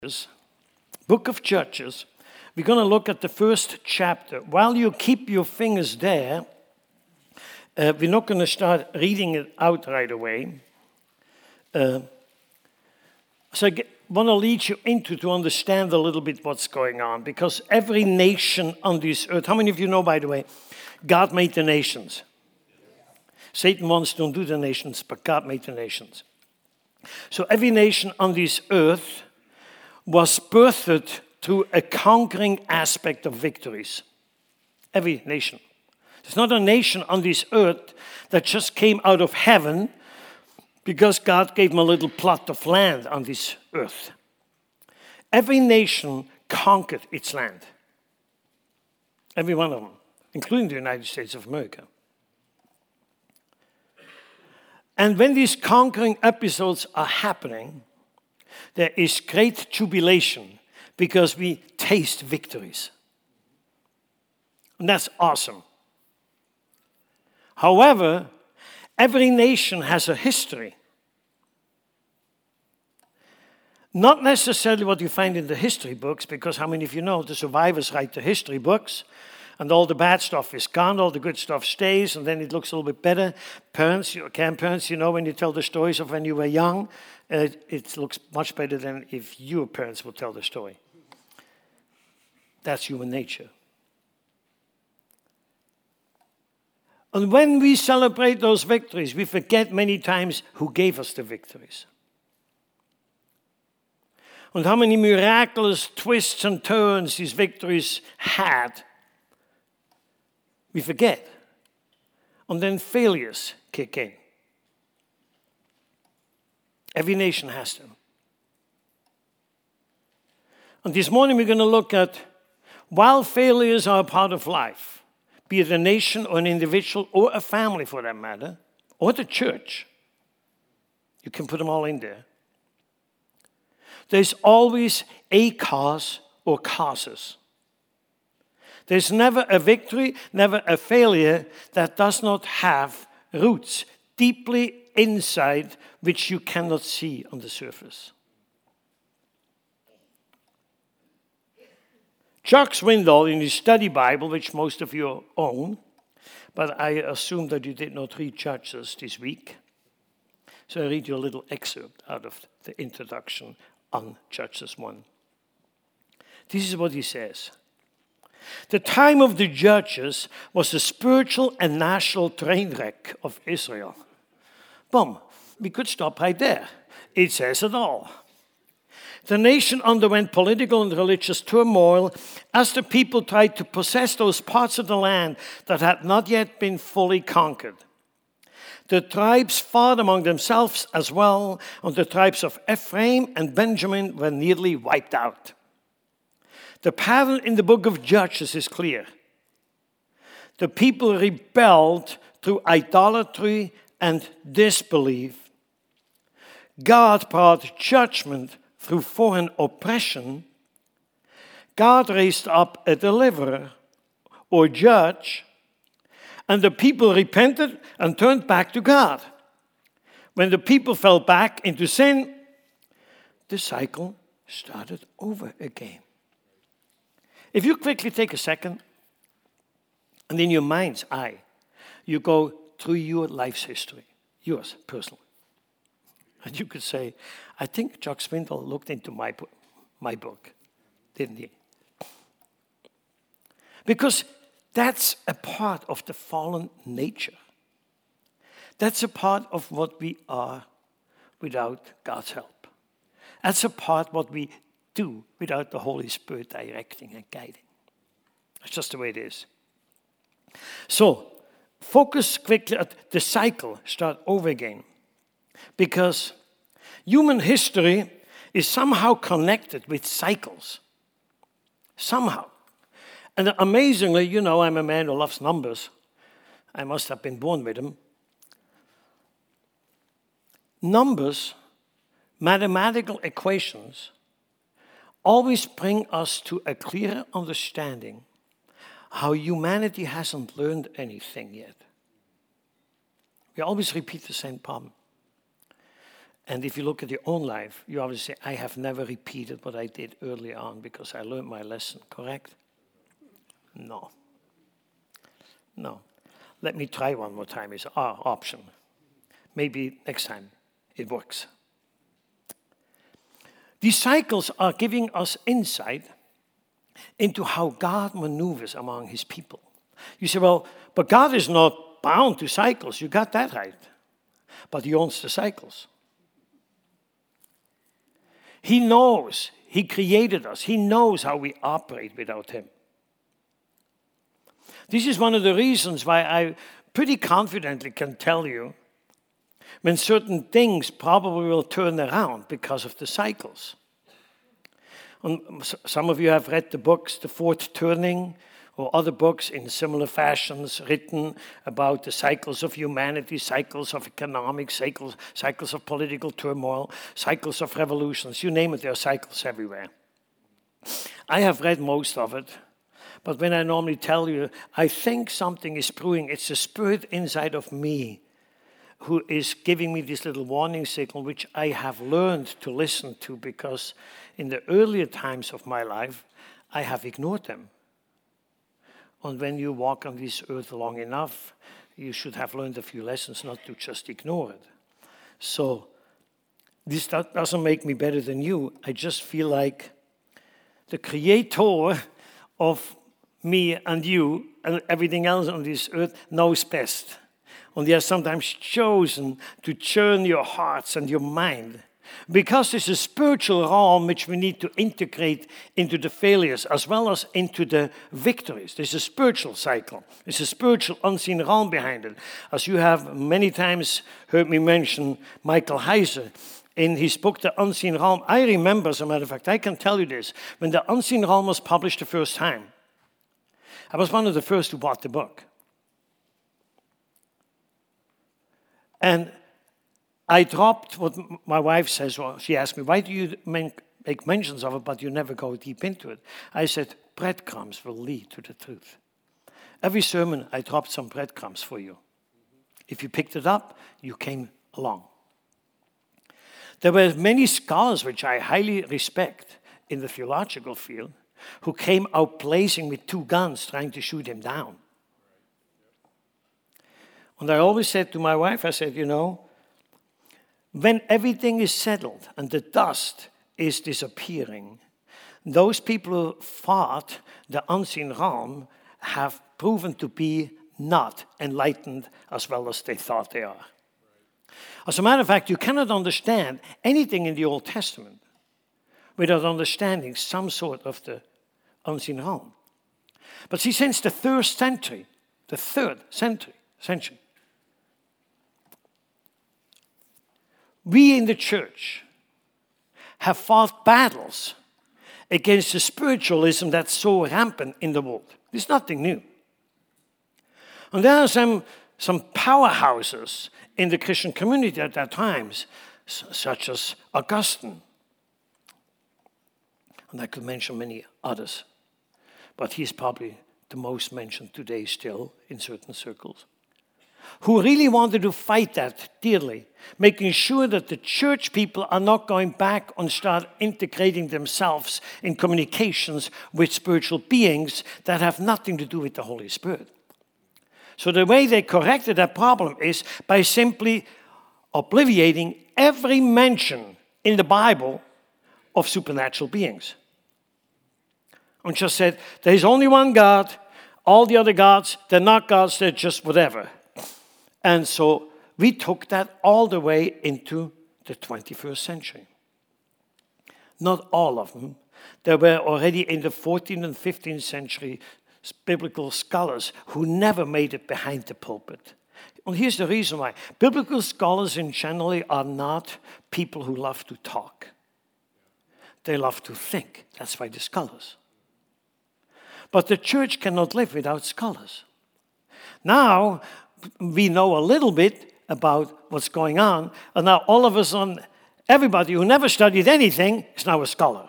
Book of Judges. We're going to look at the first chapter. While you keep your fingers there, we're not going to start reading it out right away. So I want to lead you into to understand a little bit what's going on, because every nation on this earth, how many of you know, by the way, God made the nations? Satan wants to undo the nations, but God made the nations. So every nation on this earth was birthed through a conquering aspect of victories. Every nation. There's not a nation on this earth that just came out of heaven because God gave them a little plot of land on this earth. Every nation conquered its land. Every one of them, including the United States of America. And when these conquering episodes are happening, there is great jubilation because we taste victories. And that's awesome. However, every nation has a history. Not necessarily what you find in the history books, because how many of you know the survivors write the history books, and all the bad stuff is gone, all the good stuff stays, and then it looks a little bit better. Parents, when you tell the stories of when you were young, it looks much better than if your parents would tell the story. That's human nature. And when we celebrate those victories, we forget many times who gave us the victories. And how many miraculous twists and turns these victories had. We forget. And then failures kick in. Every nation has them. And this morning we're going to look at, while failures are a part of life, be it a nation or an individual or a family for that matter, or the church, you can put them all in there. There's always a cause or causes. There's never a victory, never a failure that does not have roots deeply inside which you cannot see on the surface. Chuck Swindoll, in his study Bible, which most of you own, but I assume that you did not read Judges this week, so I read you a little excerpt out of the introduction on Judges 1. This is what he says. The time of the judges was a spiritual and national train wreck of Israel. Boom. We could stop right there. It says it all. The nation underwent political and religious turmoil as the people tried to possess those parts of the land that had not yet been fully conquered. The tribes fought among themselves as well, and the tribes of Ephraim and Benjamin were nearly wiped out. The pattern in the book of Judges is clear. The people rebelled through idolatry and disbelief. God brought judgment through foreign oppression. God raised up a deliverer or judge, and the people repented and turned back to God. When the people fell back into sin, the cycle started over again. If you quickly take a second, and in your mind's eye, you go through your life's history, yours personally. And you could say, I think Chuck Swindoll looked into my book, didn't he? Because that's a part of the fallen nature. That's a part of what we are without God's help. That's a part of what we do without the Holy Spirit directing and guiding. That's just the way it is. So, focus quickly at the cycle, start over again. Because human history is somehow connected with cycles. Somehow. And amazingly, I'm a man who loves numbers. I must have been born with them. Numbers, mathematical equations, always bring us to a clearer understanding how humanity hasn't learned anything yet. We always repeat the same problem. And if you look at your own life, you obviously say, I have never repeated what I did early on because I learned my lesson, correct? No. Let me try one more time is our option. Maybe next time it works. These cycles are giving us insight into how God maneuvers among his people. You say, well, but God is not bound to cycles. You got that right. But he owns the cycles. He knows. He created us. He knows how we operate without him. This is one of the reasons why I pretty confidently can tell you when certain things probably will turn around because of the cycles. And some of you have read the books, The Fourth Turning, or other books in similar fashions written about the cycles of humanity, cycles of economics, cycles of political turmoil, cycles of revolutions. You name it, there are cycles everywhere. I have read most of it, but when I normally tell you, I think something is brewing. It's the spirit inside of me who is giving me this little warning signal, which I have learned to listen to because in the earlier times of my life, I have ignored them. And when you walk on this earth long enough, you should have learned a few lessons not to just ignore it. So this doesn't make me better than you. I just feel like the creator of me and you and everything else on this earth knows best. And they are sometimes chosen to churn your hearts and your mind. Because there's a spiritual realm which we need to integrate into the failures as well as into the victories. There's a spiritual cycle. There's a spiritual unseen realm behind it. As you have many times heard me mention Michael Heiser in his book, The Unseen Realm. I remember, as a matter of fact, I can tell you this, when The Unseen Realm was published the first time, I was one of the first who bought the book. And I dropped what my wife says. Well, she asked me, why do you make mentions of it, but you never go deep into it? I said, breadcrumbs will lead to the truth. Every sermon, I dropped some breadcrumbs for you. If you picked it up, you came along. There were many scholars, which I highly respect in the theological field, who came out blazing with two guns trying to shoot him down. And I always said to my wife, I said, you know, when everything is settled and the dust is disappearing, those people who fought the unseen realm have proven to be not enlightened as well as they thought they are. As a matter of fact, you cannot understand anything in the Old Testament without understanding some sort of the unseen realm. But see, since the third century, we in the church have fought battles against the spiritualism that's so rampant in the world. It's nothing new. And there are some powerhouses in the Christian community at that times, such as Augustine. And I could mention many others. But he's probably the most mentioned today still in certain circles, who really wanted to fight that dearly, making sure that the church people are not going back and start integrating themselves in communications with spiritual beings that have nothing to do with the Holy Spirit. So the way they corrected that problem is by simply obliterating every mention in the Bible of supernatural beings. And just said, there's only one God, all the other gods, they're not gods, they're just whatever. And so we took that all the way into the 21st century. Not all of them. There were already in the 14th and 15th century biblical scholars who never made it behind the pulpit. And here's the reason why. Biblical scholars in general are not people who love to talk. They love to think. That's why they're scholars. But the church cannot live without scholars. Now, we know a little bit about what's going on, and now all of a sudden, everybody who never studied anything is now a scholar.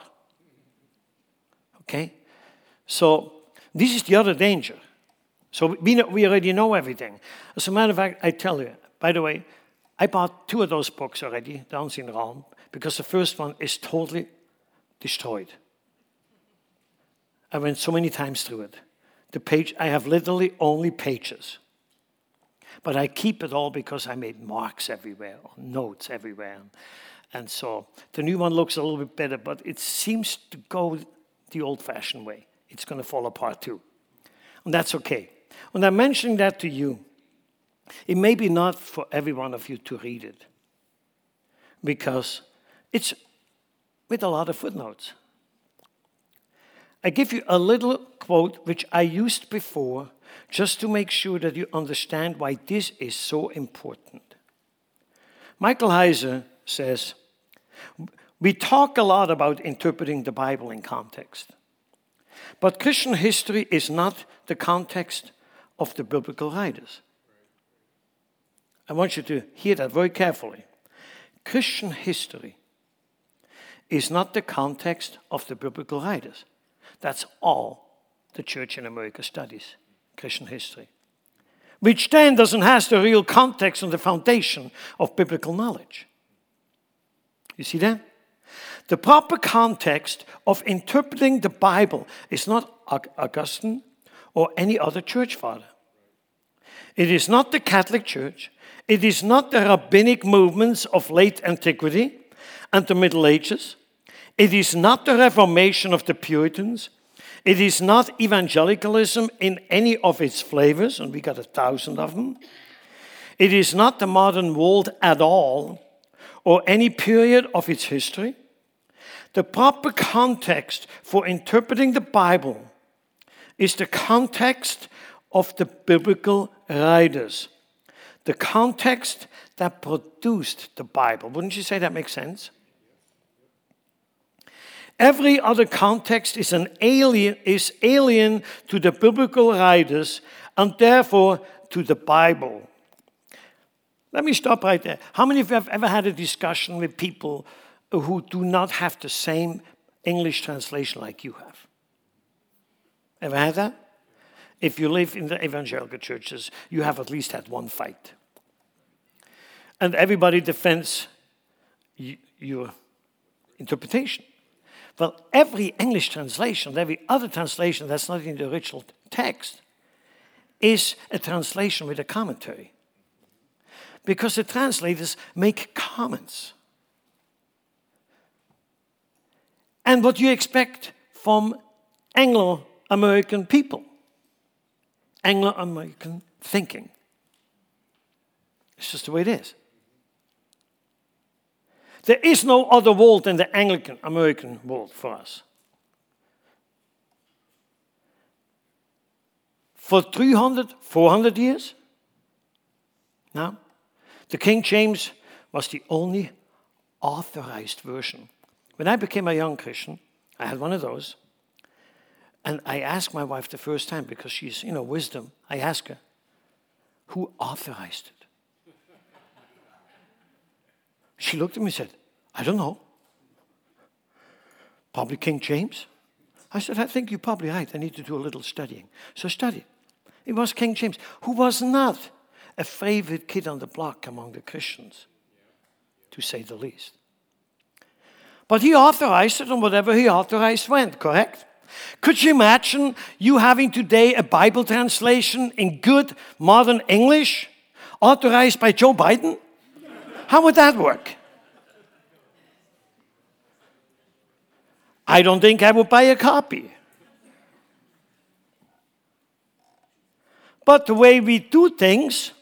Okay? So, this is the other danger. So, we already know everything. As a matter of fact, I tell you, by the way, I bought 2 of those books already, the Unseen Realm, because the first one is totally destroyed. I went so many times through it. I have literally only pages. But I keep it all because I made marks everywhere, notes everywhere. And so the new one looks a little bit better, but it seems to go the old-fashioned way. It's going to fall apart too. And that's okay. When I'm mentioning that to you, it may be not for every one of you to read it, because it's with a lot of footnotes. I give you a little quote which I used before just to make sure that you understand why this is so important. Michael Heiser says, we talk a lot about interpreting the Bible in context, but Christian history is not the context of the biblical writers. I want you to hear that very carefully. Christian history is not the context of the biblical writers. That's all the church in America studies, Christian history, which then doesn't have the real context and the foundation of biblical knowledge. You see that? The proper context of interpreting the Bible is not Augustine or any other church father. It is not the Catholic Church. It is not the rabbinic movements of late antiquity and the Middle Ages. It is not the Reformation of the Puritans. It is not evangelicalism in any of its flavors, and we got 1,000 of them. It is not the modern world at all, or any period of its history. The proper context for interpreting the Bible is the context of the biblical writers, the context that produced the Bible. Wouldn't you say that makes sense? Every other context is alien to the biblical writers and therefore to the Bible. Let me stop right there. How many of you have ever had a discussion with people who do not have the same English translation like you have? Ever had that? If you live in the evangelical churches, you have at least had one fight. And everybody defends your interpretation. Well, every English translation, every other translation that's not in the original text, is a translation with a commentary. Because the translators make comments. And what you expect from Anglo-American people, Anglo-American thinking. It's just the way it is. There is no other world than the Anglican-American world for us. For 300, 400 years, now, the King James was the only authorized version. When I became a young Christian, I had one of those. And I asked my wife the first time, because she's, wisdom, I asked her, who authorized it? She looked at me and said, I don't know. Probably King James. I said, I think you're probably right. I need to do a little studying. So I studied. It was King James, who was not a favorite kid on the block among the Christians, to say the least. But he authorized it, and whatever he authorized went, correct? Could you imagine you having today a Bible translation in good modern English authorized by Joe Biden? How would that work? I don't think I would buy a copy. But the way we do things,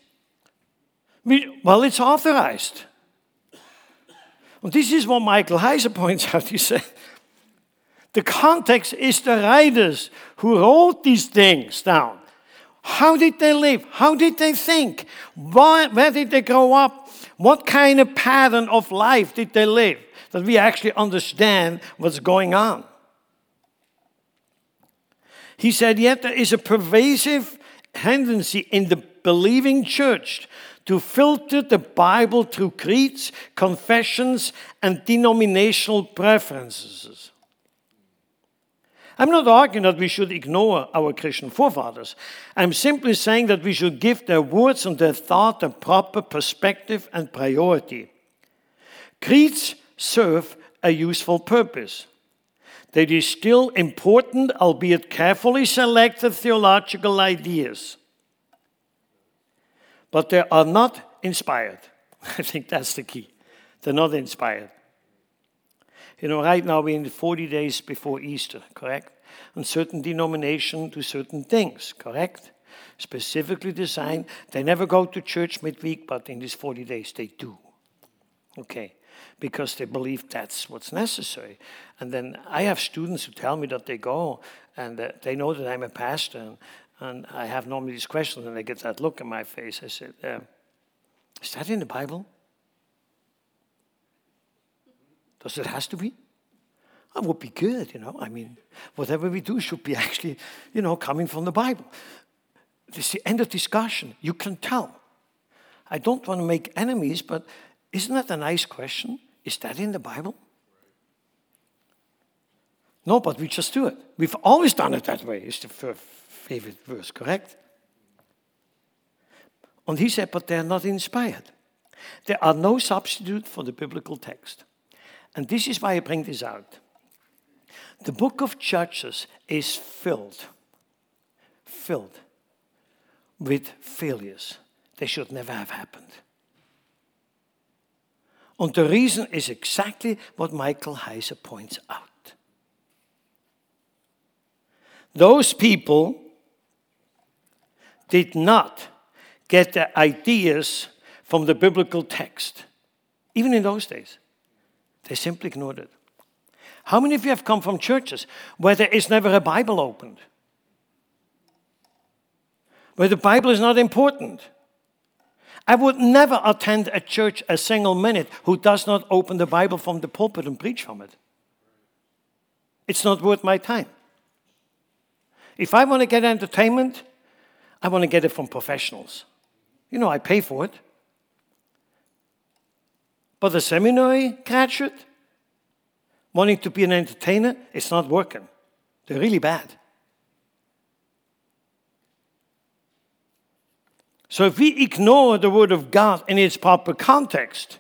it's authorized. And this is what Michael Heiser points out. He said, the context is the writers who wrote these things down. How did they live? How did they think? Where did they grow up? What kind of pattern of life did they live? That we actually understand what's going on. He said, yet there is a pervasive tendency in the believing church to filter the Bible through creeds, confessions, and denominational preferences. I'm not arguing that we should ignore our Christian forefathers. I'm simply saying that we should give their words and their thought a proper perspective and priority. Creeds serve a useful purpose. They distill important, albeit carefully selected theological ideas. But they are not inspired. I think that's the key. They're not inspired. You know, right now we're in the 40 days before Easter, correct? And certain denominations do certain things, correct? Specifically designed. They never go to church midweek, but in these 40 days they do. Okay, because they believe that's what's necessary. And then I have students who tell me that they go and they know that I'm a pastor. And I have normally these questions and they get that look in my face. I said, is that in the Bible? Does it have to be? That would be good, you know. I mean, whatever we do should be actually, you know, coming from the Bible. It's the end of discussion. You can tell. I don't want to make enemies, but isn't that a nice question? Is that in the Bible? No, but we just do it. We've always done it that way, is the favorite verse, correct? And he said, but they're not inspired. There are no substitute for the biblical text. And this is why I bring this out. The book of Judges is filled with failures. They should never have happened. And the reason is exactly what Michael Heiser points out. Those people did not get their ideas from the biblical text, even in those days. They simply ignored it. How many of you have come from churches where there is never a Bible opened? Where the Bible is not important? I would never attend a church a single minute who does not open the Bible from the pulpit and preach from it. It's not worth my time. If I want to get entertainment, I want to get it from professionals. You know, I pay for it. But a seminary graduate wanting to be an entertainer, it's not working. They're really bad. So if we ignore the Word of God in its proper context,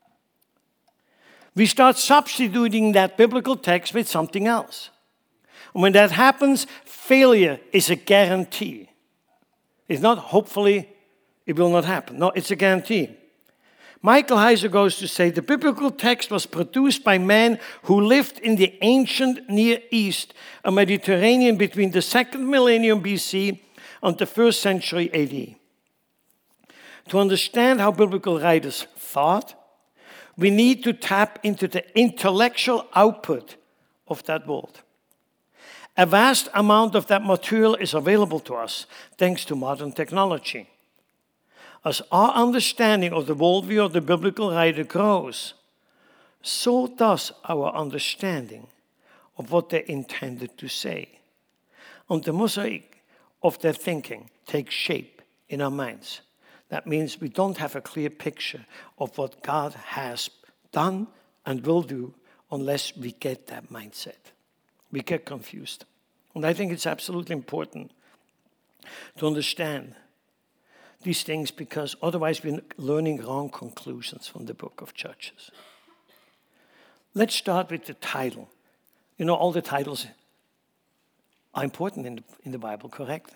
we start substituting that biblical text with something else. And when that happens, failure is a guarantee. It's not hopefully it will not happen. No, it's a guarantee. Michael Heiser goes to say the biblical text was produced by men who lived in the ancient Near East, a Mediterranean between the 2nd millennium BC and the 1st century AD. To understand how biblical writers thought, we need to tap into the intellectual output of that world. A vast amount of that material is available to us thanks to modern technology. As our understanding of the worldview of the biblical writer grows, so does our understanding of what they intended to say. And the mosaic of their thinking takes shape in our minds. That means we don't have a clear picture of what God has done and will do unless we get that mindset. We get confused. And I think it's absolutely important to understand these things because otherwise we're learning wrong conclusions from the book of Judges. Let's start with the title. You know, all the titles are important in the Bible, correct?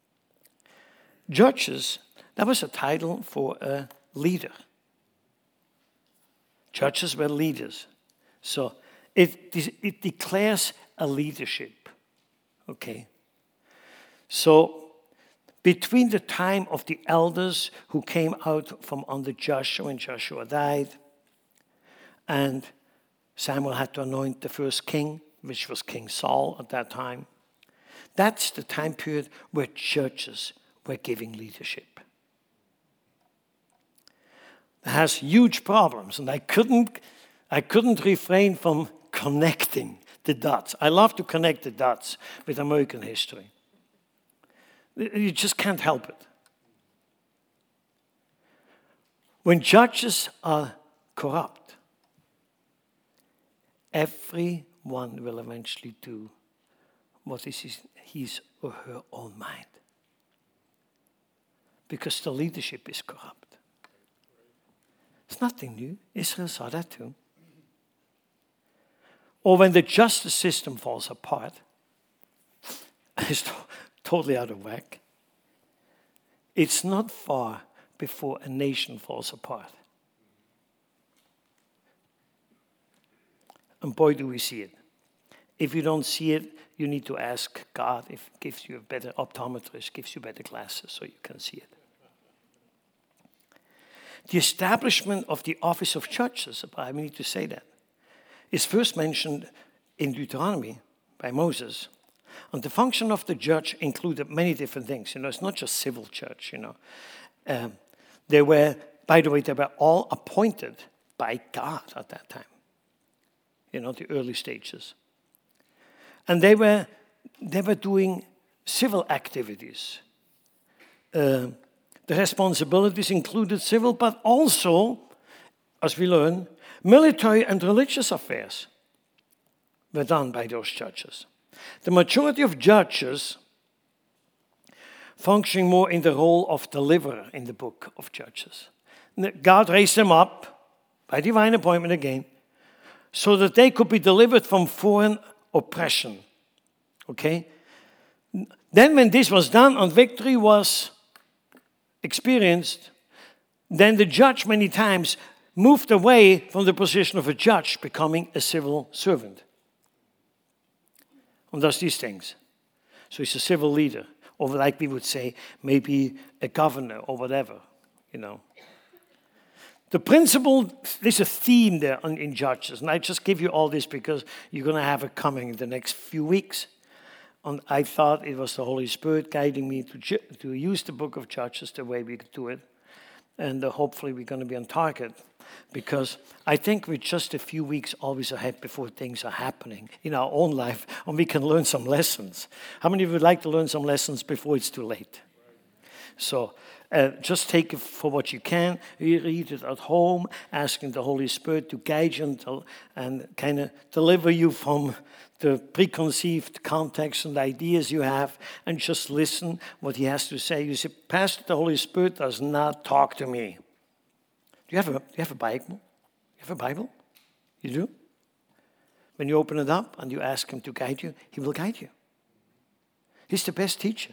Judges, that was a title for a leader. Judges were leaders. So it declares a leadership. Okay? So between the time of the elders who came out from under Joshua and Joshua died, and Samuel had to anoint the first king, which was King Saul at that time, that's the time period where churches were giving leadership. It has huge problems, and I couldn't refrain from connecting the dots. I love to connect the dots with American history. You just can't help it. When judges are corrupt, everyone will eventually do what is his or her own mind. Because the leadership is corrupt. It's nothing new. Israel saw that too. Or when the justice system falls apart, it's totally out of whack. It's not far before a nation falls apart. And boy, do we see it. If you don't see it, you need to ask God if He gives you a better optometrist, gives you better glasses so you can see it. The establishment of the office of judges, I need to say that, is first mentioned in Deuteronomy by Moses. And the function of the judge included many different things. It's not just civil judge, They were, by the way, they were all appointed by God at that time. The early stages. And they were doing civil activities. The responsibilities included civil, but also, as we learn, military and religious affairs were done by those judges. The majority of judges functioning more in the role of deliverer in the book of Judges. God raised them up by divine appointment again, so that they could be delivered from foreign oppression. Okay? Then when this was done and victory was experienced, then the judge many times moved away from the position of a judge, becoming a civil servant. And does these things. So he's a civil leader, or like we would say, maybe a governor or whatever, The principle, there's a theme there in Judges, and I just give you all this because you're going to have it coming in the next few weeks. And I thought it was the Holy Spirit guiding me to use the book of Judges the way we could do it. And hopefully we're going to be on target, because I think we're just a few weeks always ahead before things are happening in our own life, and we can learn some lessons. How many of you would like to learn some lessons before it's too late? So just take it for what you can. You read it at home, asking the Holy Spirit to guide you and kind of deliver you from the preconceived context and ideas you have, and just listen what He has to say. You say, Pastor, the Holy Spirit does not talk to me. Do you have a Bible? You have a Bible? You do? When you open it up and you ask Him to guide you, He will guide you. He's the best teacher.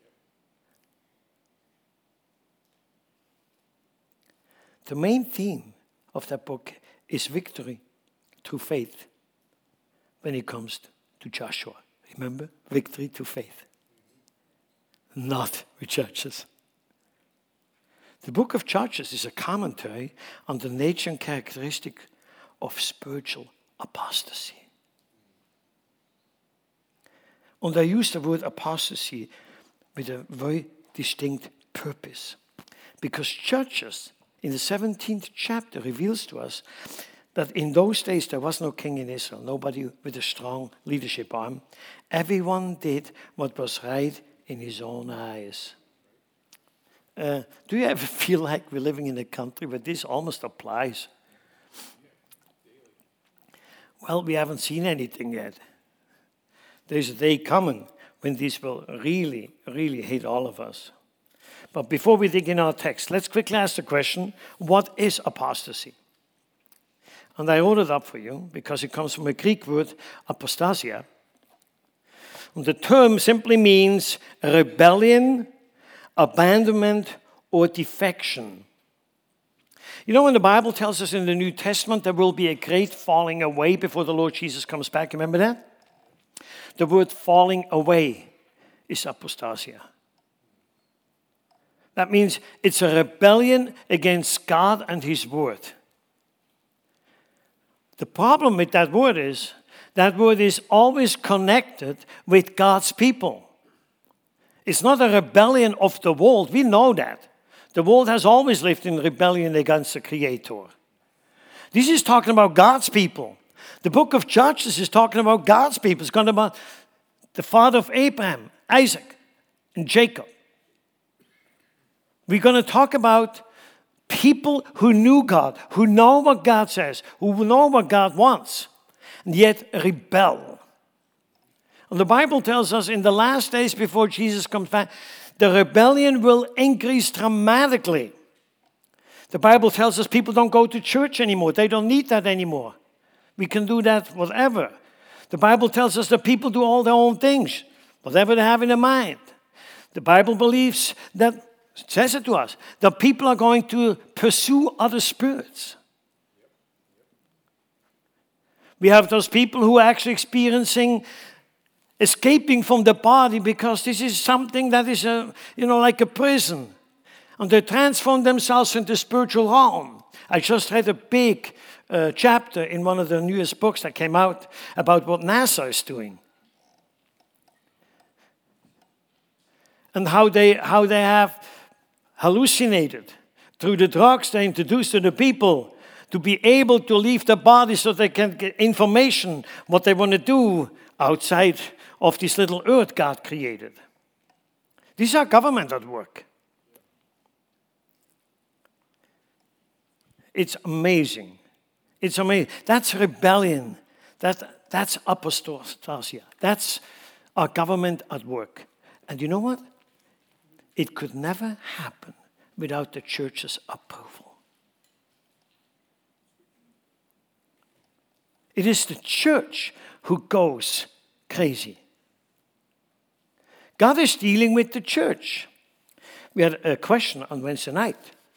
The main theme of that book is victory through faith when it comes to Joshua. Remember? Victory through faith. Not with Judges. The book of Judges is a commentary on the nature and characteristic of spiritual apostasy. And I use the word apostasy with a very distinct purpose. Because Judges in the 17th chapter reveals to us that in those days there was no king in Israel, nobody with a strong leadership arm. Everyone did what was right in his own eyes. Do you ever feel like we're living in a country where this almost applies? Well, we haven't seen anything yet. There's a day coming when this will really, really hit all of us. But before we dig in our text, let's quickly ask the question, what is apostasy? And I wrote it up for you because it comes from a Greek word, apostasia. And the term simply means rebellion, abandonment, or defection. When the Bible tells us in the New Testament there will be a great falling away before the Lord Jesus comes back, remember that? The word falling away is apostasia. That means it's a rebellion against God and His word. The problem with that word is always connected with God's people. It's not a rebellion of the world. We know that. The world has always lived in rebellion against the Creator. This is talking about God's people. The book of Judges is talking about God's people. It's talking about the father of Abraham, Isaac, and Jacob. We're going to talk about people who knew God, who know what God says, who know what God wants, and yet rebel. And the Bible tells us in the last days before Jesus comes back, the rebellion will increase dramatically. The Bible tells us people don't go to church anymore. They don't need that anymore. We can do that whatever. The Bible tells us that people do all their own things, whatever they have in their mind. The Bible believes that, it says it to us, that people are going to pursue other spirits. We have those people who are actually experiencing escaping from the body because this is something that is like a prison. And they transform themselves into spiritual realm. I just read a big chapter in one of the newest books that came out about what NASA is doing. And how they have hallucinated through the drugs they introduce to the people to be able to leave the body so they can get information, what they want to do outside of this little earth God created. These are government at work. It's amazing. It's amazing. That's rebellion. That's apostasia. That's our government at work. And you know what? It could never happen without the church's approval. It is the church who goes crazy. God is dealing with the church. We had a question on Wednesday night.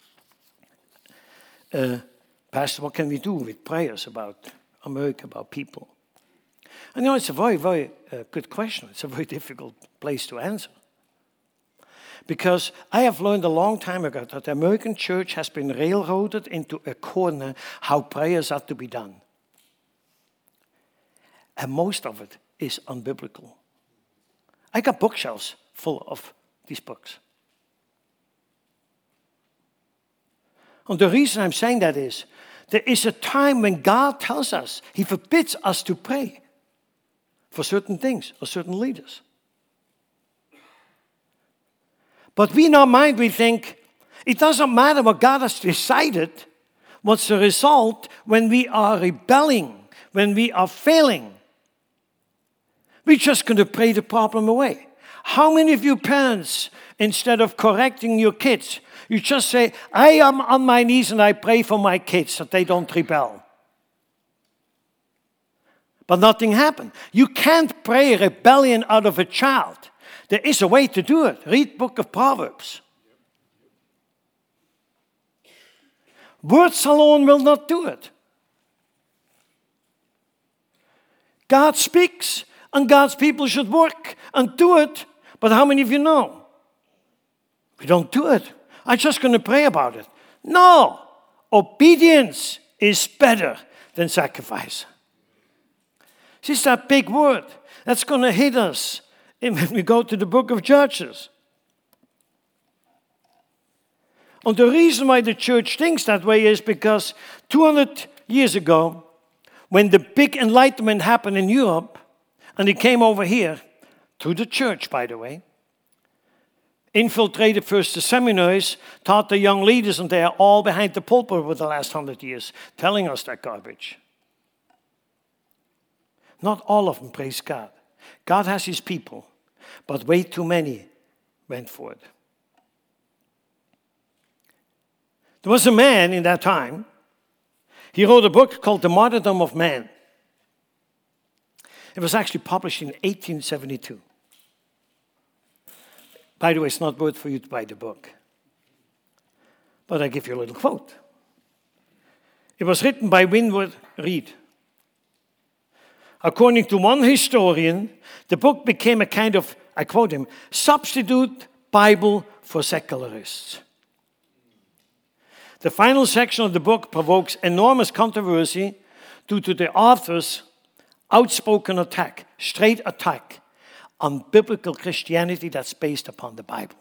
Pastor, what can we do with prayers about America, about people? And it's a very, very good question. It's a very difficult place to answer. Because I have learned a long time ago that the American church has been railroaded into a corner how prayers are to be done. And most of it is unbiblical. I got bookshelves full of these books. And the reason I'm saying that is, there is a time when God tells us, He forbids us to pray for certain things or certain leaders. But we in our mind, we think, it doesn't matter what God has decided. What's the result when we are rebelling, when we are failing? We're just going to pray the problem away. How many of you parents, instead of correcting your kids, you just say, I am on my knees and I pray for my kids that they don't rebel. But nothing happened. You can't pray rebellion out of a child. There is a way to do it. Read Book of Proverbs. Words alone will not do it. God speaks, and God's people should work and do it. But how many of you know? We don't do it. I'm just going to pray about it. No. Obedience is better than sacrifice. This is that big word that's going to hit us when we go to the book of Judges. And the reason why the church thinks that way is because 200 years ago, when the big enlightenment happened in Europe, and it came over here, through the church, by the way, infiltrated first the seminaries, taught the young leaders, and they are all behind the pulpit over the last 100 years, telling us that garbage. Not all of them, praise God. God has His people, but way too many went for it. There was a man in that time. He wrote a book called The Martyrdom of Man. It was actually published in 1872. By the way, it's not worth for you to buy the book. But I give you a little quote. It was written by Winwood Reade. According to one historian, the book became a kind of, I quote him, substitute Bible for secularists. The final section of the book provokes enormous controversy due to the author's outspoken attack, straight attack on biblical Christianity that's based upon the Bible.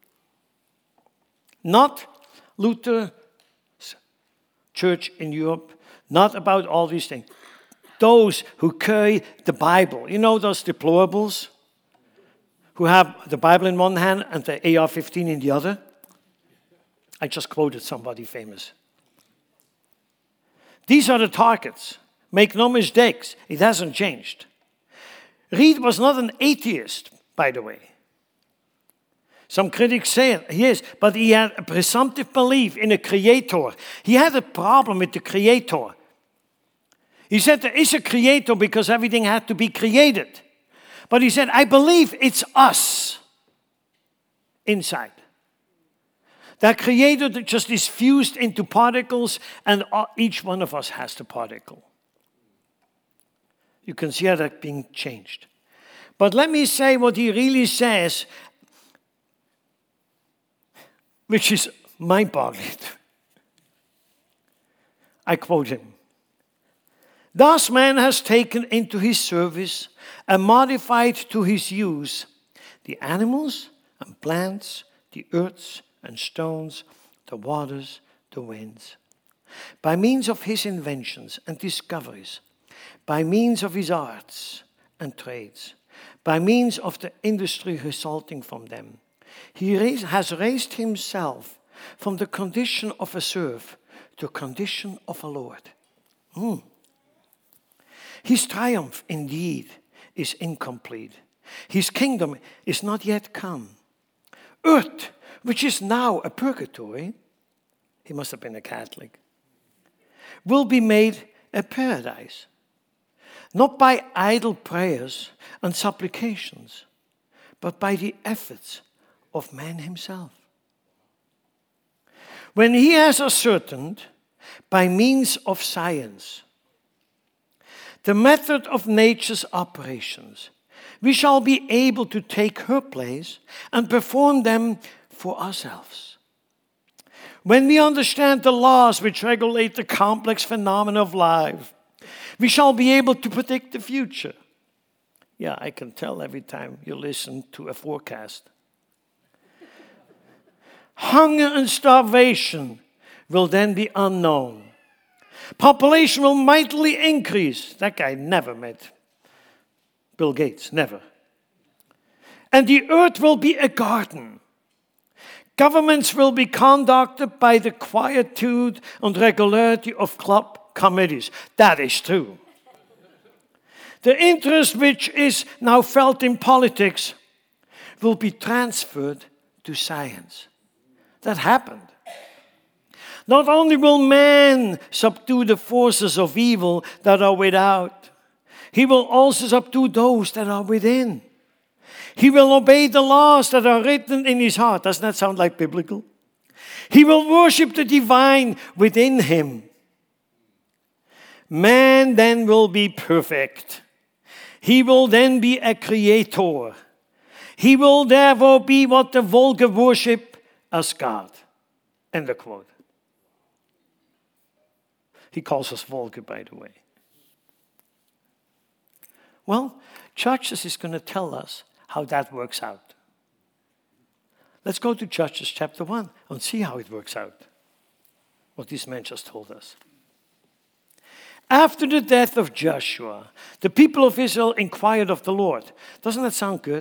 Not Luther's church in Europe, not about all these things. Those who carry the Bible, you know those deplorables who have the Bible in one hand and the AR-15 in the other? I just quoted somebody famous. These are the targets. Make no mistakes, it hasn't changed. Reed was not an atheist, by the way. Some critics say he is, but he had a presumptive belief in a creator. He had a problem with the creator. He said there is a creator because everything had to be created. But he said, I believe it's us inside. That creator that just is fused into particles, and each one of us has the particle. You can see how that being changed. But let me say what he really says, which is mind-boggling. I quote him. Thus man has taken into his service and modified to his use the animals and plants, the earths and stones, the waters, the winds. By means of his inventions and discoveries, by means of his arts and trades, by means of the industry resulting from them, he has raised himself from the condition of a serf to the condition of a Lord. His triumph, indeed, is incomplete. His kingdom is not yet come. Earth, which is now a purgatory, he must have been a Catholic, will be made a paradise. Not by idle prayers and supplications, but by the efforts of man himself. When he has ascertained, by means of science, the method of nature's operations, we shall be able to take her place and perform them for ourselves. When we understand the laws which regulate the complex phenomena of life, we shall be able to predict the future. Yeah, I can tell every time you listen to a forecast. Hunger and starvation will then be unknown. Population will mightily increase. That guy never met Bill Gates, never. And the earth will be a garden. Governments will be conducted by the quietude and regularity of club committees. That is true. The interest which is now felt in politics will be transferred to science. That happened. Not only will man subdue the forces of evil that are without, he will also subdue those that are within. He will obey the laws that are written in his heart. Doesn't that sound like biblical? He will worship the divine within him. Man then will be perfect. He will then be a creator. He will therefore be what the vulgar worship as God. End of quote. He calls us vulgar, by the way. Well, Judges is going to tell us how that works out. Let's go to Judges chapter 1 and see how it works out. What this man just told us. After the death of Joshua, the people of Israel inquired of the Lord. Doesn't that sound good?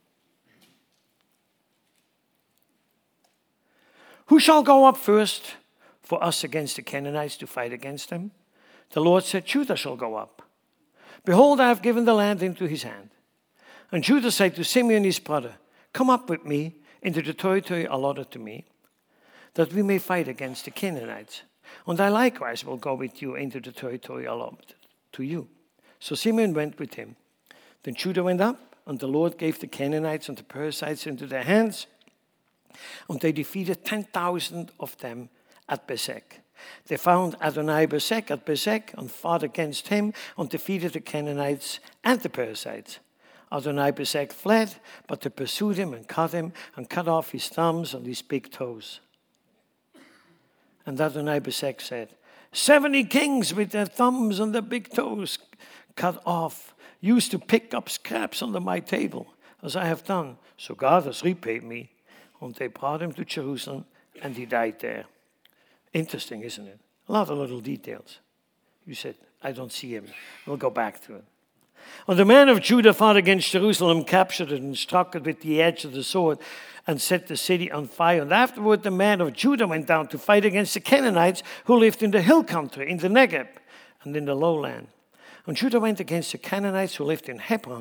Who shall go up first for us against the Canaanites to fight against them? The Lord said, Judah shall go up. Behold, I have given the land into his hand. And Judah said to Simeon his brother, come up with me into the territory allotted to me, that we may fight against the Canaanites. And I likewise will go with you into the territory allotted to you. So Simeon went with him. Then Judah went up, and the Lord gave the Canaanites and the Perizzites into their hands, and they defeated 10,000 of them at Bezek. They found Adonai-Bezek at Bezek and fought against him and defeated the Canaanites and the Perizzites. Adonai-Bezek fled, but they pursued him and cut off his thumbs and his big toes. And Adonai-Bezek said, 70 kings with their thumbs and their big toes cut off used to pick up scraps under my table, as I have done. So God has repaid me. And they brought him to Jerusalem, and he died there. Interesting, isn't it? A lot of little details. You said, I don't see him. We'll go back to it. And the men of Judah fought against Jerusalem, captured it, and struck it with the edge of the sword, and set the city on fire. And afterward the men of Judah went down to fight against the Canaanites, who lived in the hill country, in the Negeb, and in the lowland. And Judah went against the Canaanites who lived in Hebron,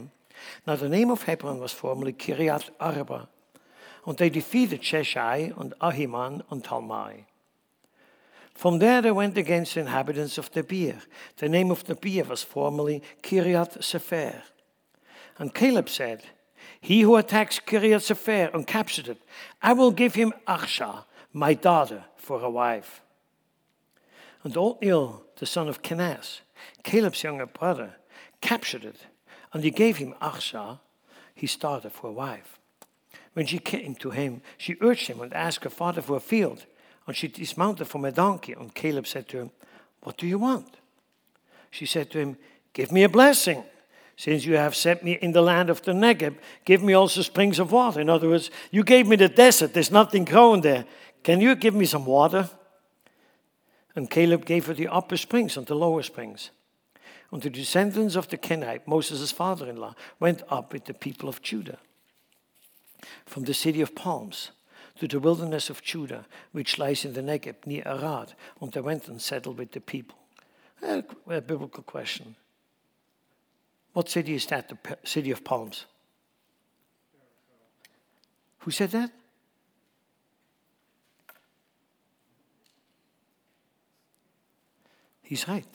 Now the name of Hebron was formerly Kiriath Arba. And they defeated Sheshai and Ahiman and Talmai. From there they went against the inhabitants of Debir. The name of Debir was formerly Kiriath Sefer. And Caleb said, he who attacks Kiriath Sefer and captured it, I will give him Achshah, my daughter, for a wife. And Othniel, the son of Kenaz, Caleb's younger brother, captured it, and he gave him Achshah, his daughter, for a wife. When she came to him, she urged him and asked her father for a field, and she dismounted from a donkey, and Caleb said to her, what do you want? She said to him, give me a blessing. Since you have set me in the land of the Negeb, give me also springs of water. In other words, you gave me the desert, there's nothing growing there. Can you give me some water? And Caleb gave her the upper springs and the lower springs. And the descendants of the Kenite, Moses' father-in-law, went up with the people of Judah from the city of palms to the wilderness of Judah, which lies in the Negeb near Arad, and they went and settled with the people. A biblical question. What city is that, the city of palms? Who said that? He's right.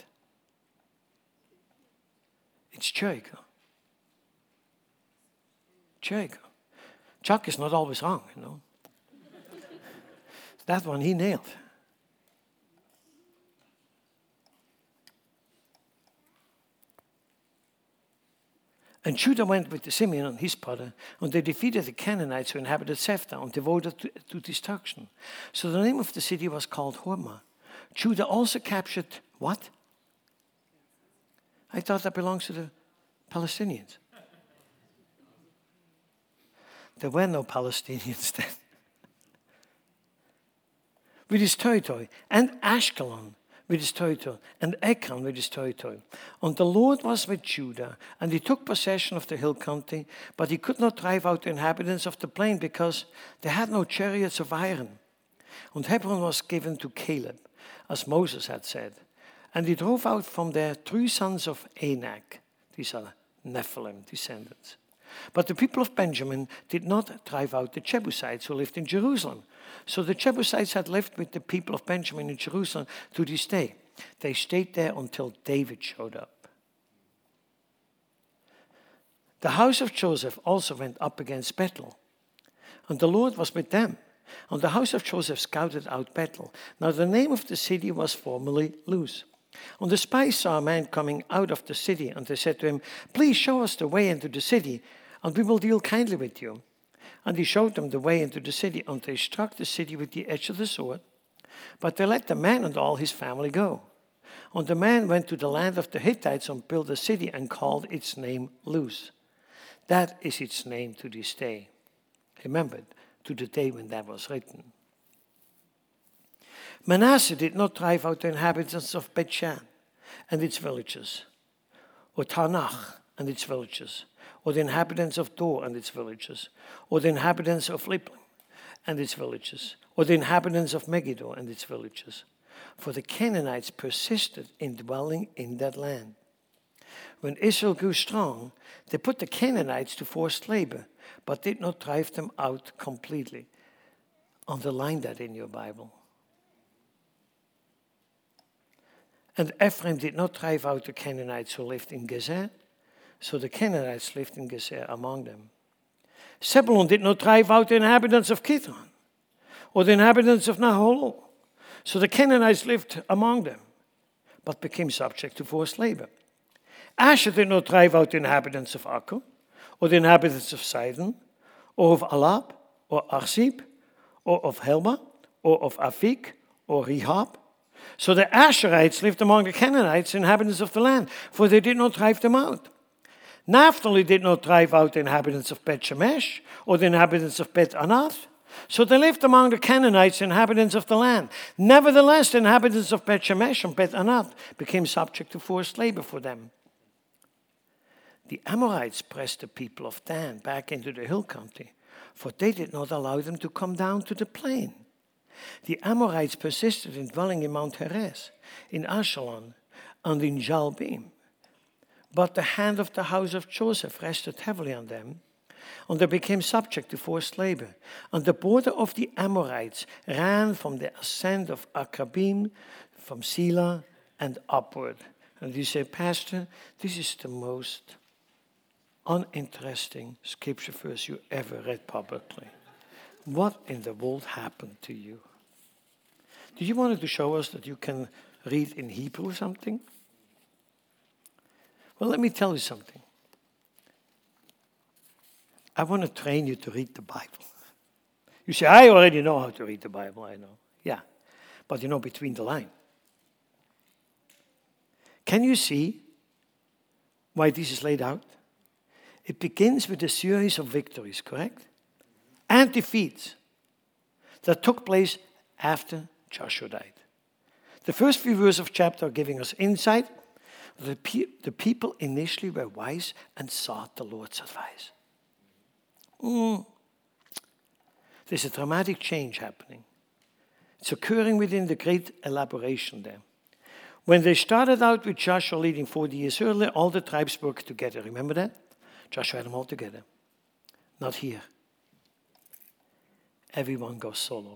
It's Jericho. Jericho. Chuck is not always wrong, you know. That one he nailed. And Judah went with Simeon and his brother, and they defeated the Canaanites who inhabited Sephthah and devoted to destruction. So the name of the city was called Hormah. Judah also captured what? I thought that belongs to the Palestinians. There were no Palestinians then. With his territory, and Ashkelon with his territory, and Ekron with his territory. And the Lord was with Judah, and he took possession of the hill country, but he could not drive out the inhabitants of the plain because they had no chariots of iron. And Hebron was given to Caleb, as Moses had said. And he drove out from there 3 sons of Anak. These are Nephilim descendants. But the people of Benjamin did not drive out the Jebusites who lived in Jerusalem. So the Jebusites had lived with the people of Benjamin in Jerusalem to this day. They stayed there until David showed up. The house of Joseph also went up against Bethel, and the Lord was with them. And the house of Joseph scouted out Bethel. Now the name of the city was formerly Luz. And the spies saw a man coming out of the city, and they said to him, please show us the way into the city, and we will deal kindly with you. And he showed them the way into the city, and they struck the city with the edge of the sword. But they let the man and all his family go. And the man went to the land of the Hittites and built a city and called its name Luz. That is its name to this day. Remember, to the day when that was written. Manasseh did not drive out the inhabitants of Bethshan and its villages, or Tanach and its villages, or the inhabitants of Dor and its villages, or the inhabitants of Libnah and its villages, or the inhabitants of Megiddo and its villages. For the Canaanites persisted in dwelling in that land. When Israel grew strong, they put the Canaanites to forced labor, but did not drive them out completely. Underline that in your Bible. And Ephraim did not drive out the Canaanites who lived in Gezer, so the Canaanites lived in Gezer among them. Zebulun did not drive out the inhabitants of Kidron, or the inhabitants of Nahalol, so the Canaanites lived among them, but became subject to forced labor. Asher did not drive out the inhabitants of Akko, or the inhabitants of Sidon, or of Alab, or Arsib, or of Helba, or of Afik, or Rehob. So the Asherites lived among the Canaanites, inhabitants of the land, for they did not drive them out. Naphtali did not drive out the inhabitants of Beth Shemesh, or the inhabitants of Beth Anath. So they lived among the Canaanites, inhabitants of the land. Nevertheless, the inhabitants of Beth Shemesh and Beth Anath became subject to forced labor for them. The Amorites pressed the people of Dan back into the hill country, for they did not allow them to come down to the plain. The Amorites persisted in dwelling in Mount Heres, in Ashalon, and in Jalbim, But the hand of the house of Joseph rested heavily on them, and they became subject to forced labor. And the border of the Amorites ran from the ascent of Akrabim, from Selah, and upward. And you say, Pastor, this is the most uninteresting scripture verse you ever read publicly. What in the world happened to you? Did you want to show us that you can read in Hebrew or something? Well, let me tell you something. I want to train you to read the Bible. You say, I already know how to read the Bible, I know. Yeah, but you know between the lines. Can you see why this is laid out? It begins with a series of victories, correct? And defeats that took place after Joshua died. The first few verses of chapter are giving us insight. The people initially were wise and sought the Lord's advice. There's a dramatic change happening. It's occurring within the great elaboration there. When they started out with Joshua leading 40 years earlier, all the tribes worked together. Remember that? Joshua had them all together. Not here. Everyone goes solo.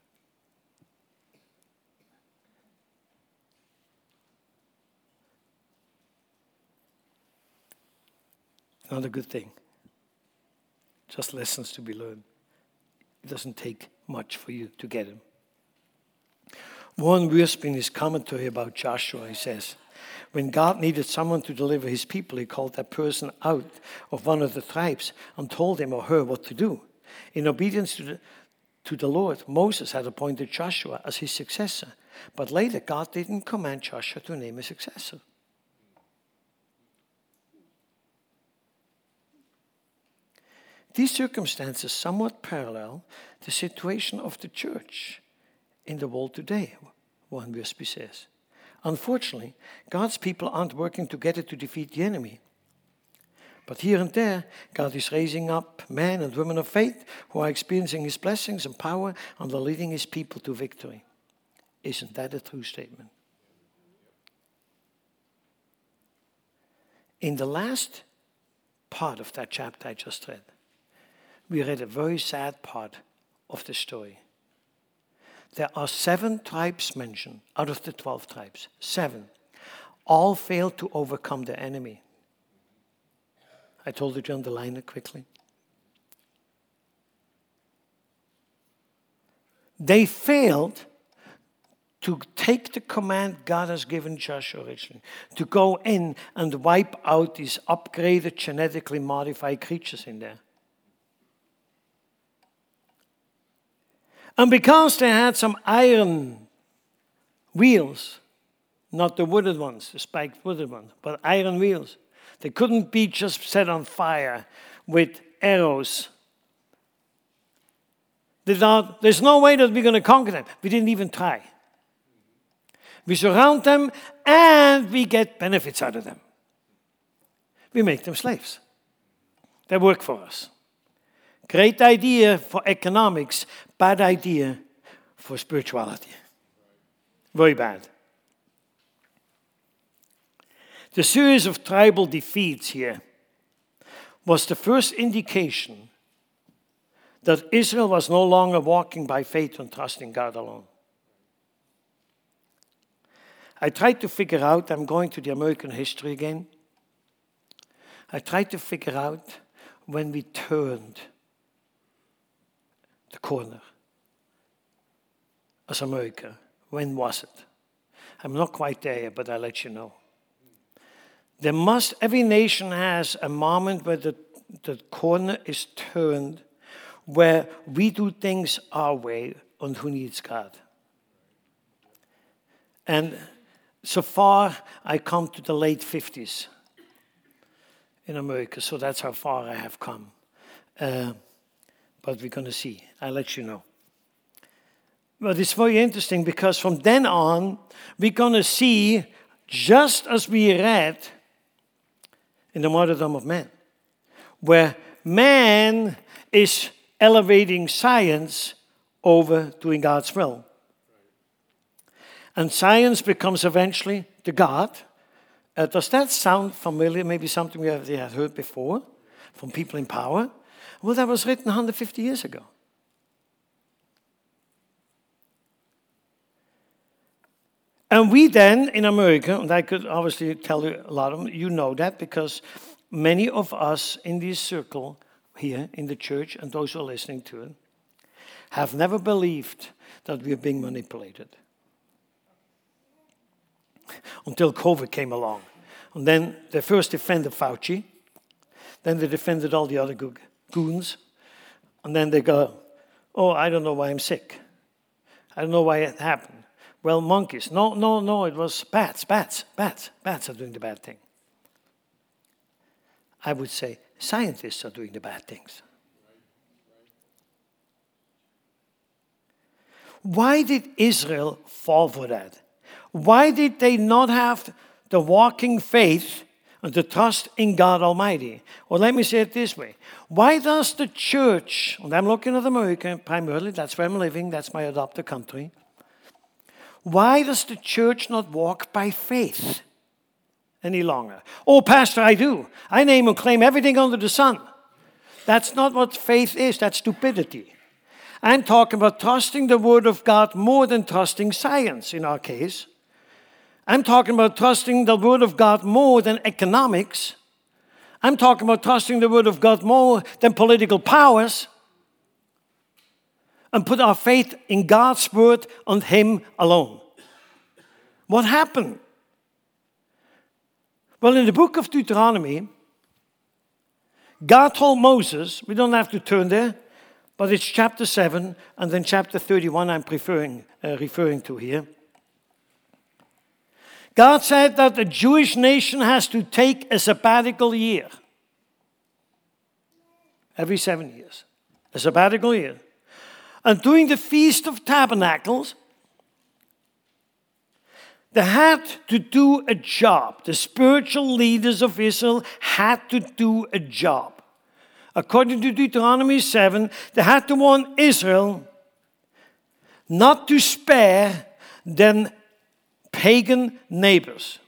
Not a good thing. Just lessons to be learned. It doesn't take much for you to get them. Warren Wiersbe, in his commentary about Joshua, he says, when God needed someone to deliver his people, he called that person out of one of the tribes and told him or her what to do. In obedience to the Lord, Moses had appointed Joshua as his successor. But later, God didn't command Joshua to name a successor. These circumstances somewhat parallel the situation of the church in the world today, Warren Wiersbe says. Unfortunately, God's people aren't working together to defeat the enemy. But here and there, God is raising up men and women of faith who are experiencing his blessings and power and are leading his people to victory. Isn't that a true statement? In the last part of that chapter I just read, we read a very sad part of the story. There are 7 tribes mentioned out of the 12 tribes. 7. All failed to overcome the enemy. I told you to underline it quickly. They failed to take the command God has given Joshua originally, to go in and wipe out these upgraded, genetically modified creatures in there. And because they had some iron wheels, not the wooded ones, the spiked wooded ones, but iron wheels, they couldn't be just set on fire with arrows. They thought, there's no way that we're going to conquer them. We didn't even try. We surround them and we get benefits out of them. We make them slaves. They work for us. Great idea for economics, bad idea for spirituality. Very bad. The series of tribal defeats here was the first indication that Israel was no longer walking by faith and trusting God alone. I tried to figure out, I'm going to the American history again. I tried to figure out when we turned the corner as America. When was it? I'm not quite there yet, but I'll let you know. Every nation has a moment where the corner is turned, where we do things our way and who needs God. And so far, I come to the late 50s in America, so that's how far I have come. But we're going to see. I'll let you know. But it's very interesting because from then on, we're going to see, just as we read in the martyrdom of man, where man is elevating science over doing God's will. And science becomes eventually the God, Does that sound familiar? Maybe something we have heard before from people in power? Well, that was written 150 years ago. And we then, in America, and I could obviously tell you a lot of them, you know that because many of us in this circle here in the church and those who are listening to it have never believed that we are being manipulated. Until COVID came along. And then they first defended Fauci. Then they defended all the other goons. And then they go, oh, I don't know why I'm sick. I don't know why it happened. Well, monkeys. No, it was bats. Bats are doing the bad thing. I would say scientists are doing the bad things. Why did Israel fall for that? Why did they not have the walking faith and the trust in God Almighty? Or let me say it this way. Why does the church, and I'm looking at America primarily, that's where I'm living, that's my adopted country. Why does the church not walk by faith any longer? Oh, Pastor, I do. I name and claim everything under the sun. That's not what faith is. That's stupidity. I'm talking about trusting the Word of God more than trusting science in our case. I'm talking about trusting the Word of God more than economics. I'm talking about trusting the Word of God more than political powers. And put our faith in God's Word and Him alone. What happened? Well, in the book of Deuteronomy, God told Moses, we don't have to turn there, but it's chapter 7 and then chapter 31 I'm referring to here. God said that the Jewish nation has to take a sabbatical year. Every 7 years. A sabbatical year. And during the Feast of Tabernacles, they had to do a job. The spiritual leaders of Israel had to do a job. According to Deuteronomy 7, they had to warn Israel not to spare their pagan neighbors.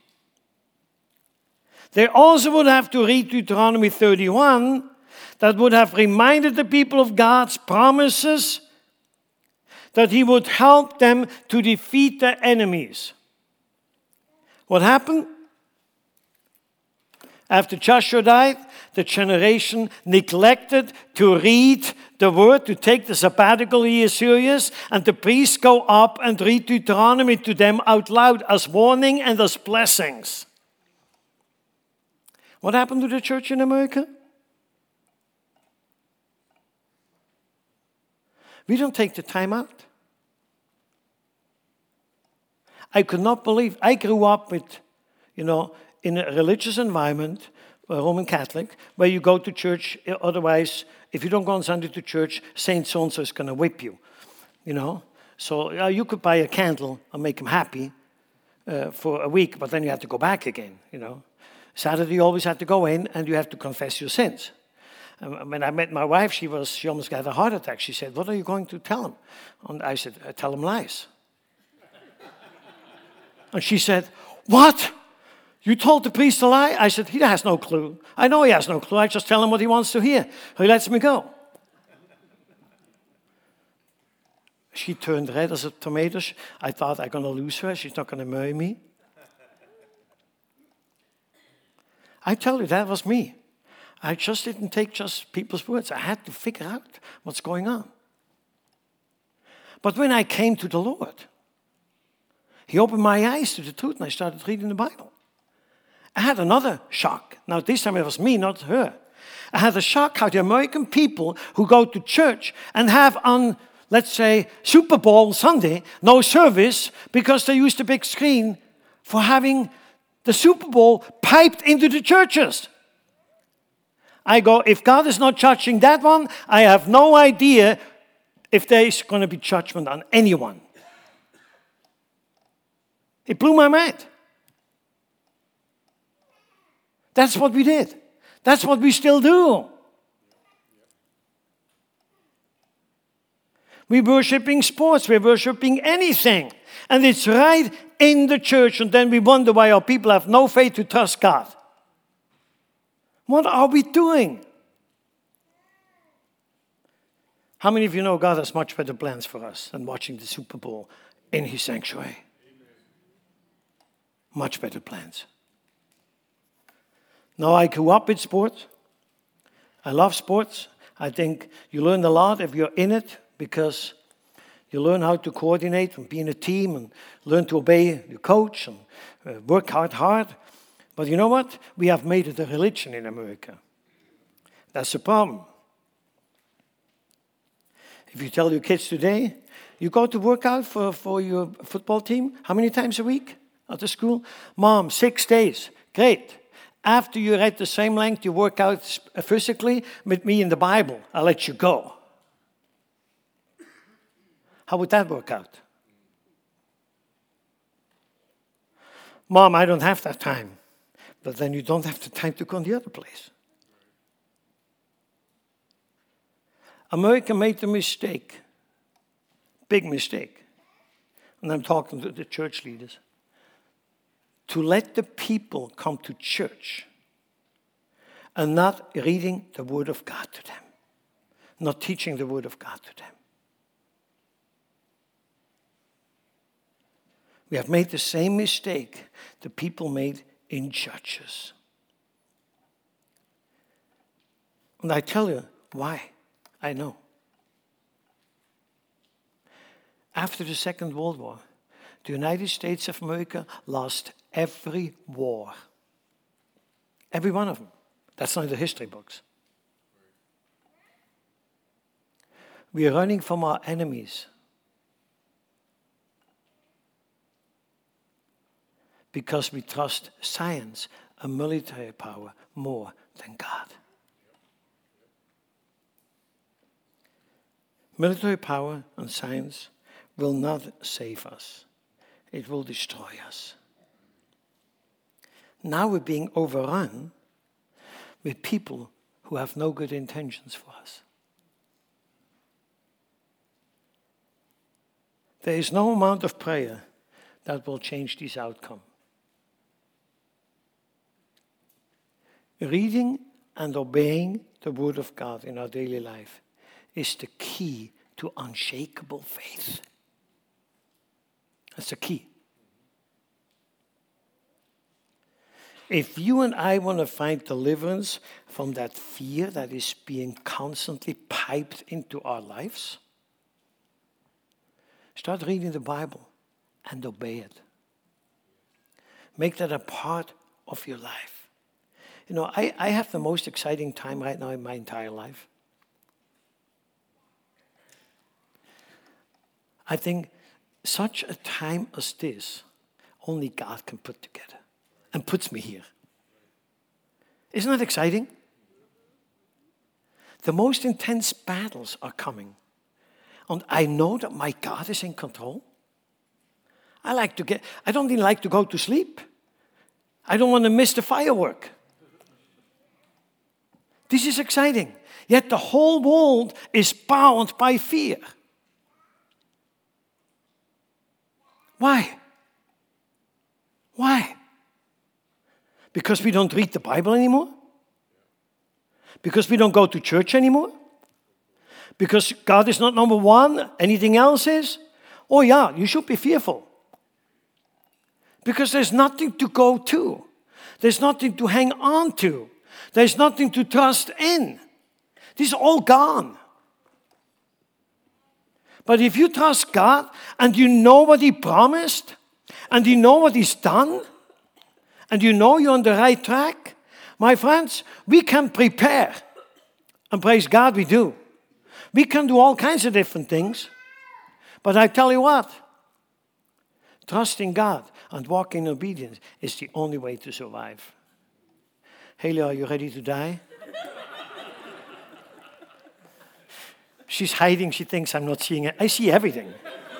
They also would have to read Deuteronomy 31 that would have reminded the people of God's promises that He would help them to defeat their enemies. What happened? After Joshua died, the generation neglected to read the word, to take the sabbatical year serious, and the priests go up and read Deuteronomy to them out loud as warning and as blessings. What happened to the church in America? We don't take the time out. I could not believe, I grew up with, in a religious environment, a Roman Catholic, where you go to church, otherwise, if you don't go on Sunday to church, Saint so-and-so is going to whip you, So you could buy a candle and make him happy for a week, but then you have to go back again, Saturday you always had to go in and you have to confess your sins. And when I met my wife, she almost got a heart attack. She said, what are you going to tell him? And I said, I tell him lies. And she said, what? You told the priest a lie? I said, he has no clue. I know he has no clue. I just tell him what he wants to hear. He lets me go. She turned red as a tomato. I thought I'm going to lose her. She's not going to marry me. I tell you, that was me. I just didn't take just people's words. I had to figure out what's going on. But when I came to the Lord, He opened my eyes to the truth and I started reading the Bible. I had another shock. Now this time it was me, not her. I had a shock how the American people who go to church and have on, let's say, Super Bowl Sunday, no service because they use the big screen for having the Super Bowl piped into the churches. I go, if God is not judging that one, I have no idea if there is going to be judgment on anyone. It blew my mind. That's what we did. That's what we still do. We're worshiping sports. We're worshiping anything. And it's right in the church, and then we wonder why our people have no faith to trust God. What are we doing? How many of you know God has much better plans for us than watching the Super Bowl in His sanctuary? Much better plans. Now, I grew up with sports. I love sports. I think you learn a lot if you're in it, because you learn how to coordinate and be in a team and learn to obey your coach and work hard. But you know what? We have made it a religion in America. That's the problem. If you tell your kids today, you go to work out for your football team, how many times a week at the school? Mom, 6 days. Great. After you're at the same length you work out physically with me in the Bible, I'll let you go. How would that work out? Mom, I don't have that time. But then you don't have the time to go in the other place. America made the mistake, big mistake, and I'm talking to the church leaders, to let the people come to church and not reading the Word of God to them, not teaching the Word of God to them. We have made the same mistake the people made in churches. And I tell you why. I know. After the Second World War, the United States of America lost every war. Every one of them. That's not in the history books. We are running from our enemies because we trust science and military power more than God. Military power and science will not save us. It will destroy us. Now we're being overrun with people who have no good intentions for us. There is no amount of prayer that will change this outcome. Reading and obeying the Word of God in our daily life is the key to unshakable faith. That's the key. If you and I want to find deliverance from that fear that is being constantly piped into our lives, start reading the Bible and obey it. Make that a part of your life. You know, I have the most exciting time right now in my entire life. I think such a time as this, only God can put together and puts me here. Isn't that exciting? The most intense battles are coming. And I know that my God is in control. I don't even like to go to sleep. I don't want to miss the firework. This is exciting. Yet the whole world is bound by fear. Why? Why? Because we don't read the Bible anymore? Because we don't go to church anymore? Because God is not number one, anything else is? Oh yeah, you should be fearful. Because there's nothing to go to. There's nothing to hang on to. There's nothing to trust in. This is all gone. But if you trust God and you know what He promised and you know what He's done and you know you're on the right track, my friends, we can prepare. And praise God, we do. We can do all kinds of different things. But I tell you what, trusting God and walking in obedience is the only way to survive. Haley, are you ready to die? She's hiding. She thinks I'm not seeing it. I see everything.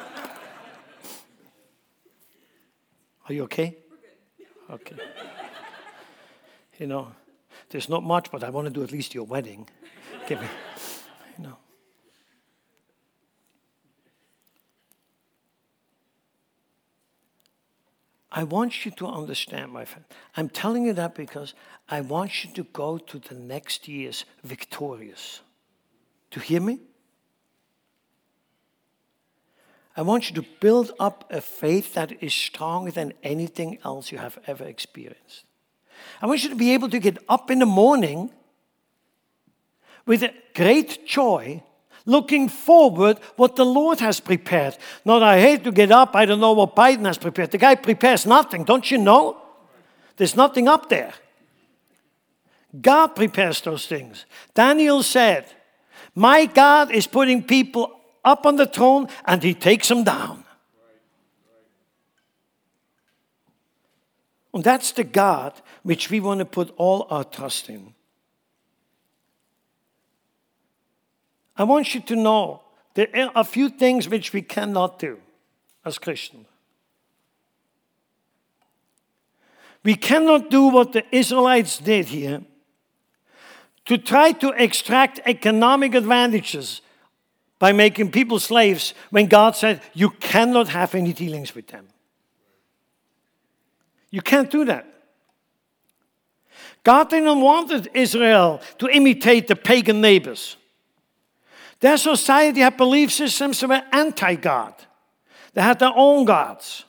Are you okay? Okay. You know, there's not much, but I want to do at least your wedding. Give me, you know. I want you to understand, my friend. I'm telling you that because I want you to go to the next years victorious. Do you hear me? I want you to build up a faith that is stronger than anything else you have ever experienced. I want you to be able to get up in the morning with a great joy, looking forward what the Lord has prepared. Not, I hate to get up, I don't know what Biden has prepared. The guy prepares nothing, don't you know? There's nothing up there. God prepares those things. Daniel said, my God is putting people up on the throne and he takes them down. And that's the God which we want to put all our trust in. I want you to know there are a few things which we cannot do as Christians. We cannot do what the Israelites did here to try to extract economic advantages by making people slaves when God said you cannot have any dealings with them. You can't do that. God didn't want Israel to imitate the pagan neighbors. Their society had belief systems that were anti-God. They had their own gods.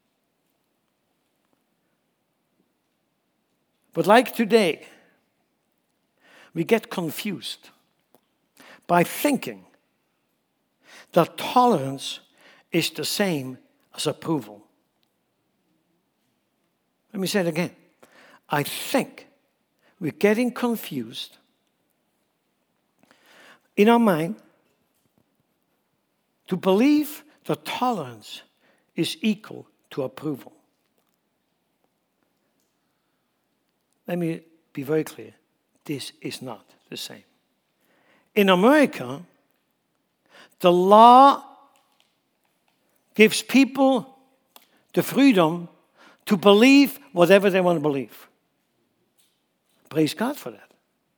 But like today, we get confused by thinking that tolerance is the same as approval. Let me say it again. I think we're getting confused in our mind to believe that tolerance is equal to approval. Let me be very clear. This is not the same. In America, the law gives people the freedom to believe whatever they want to believe. Praise God for that.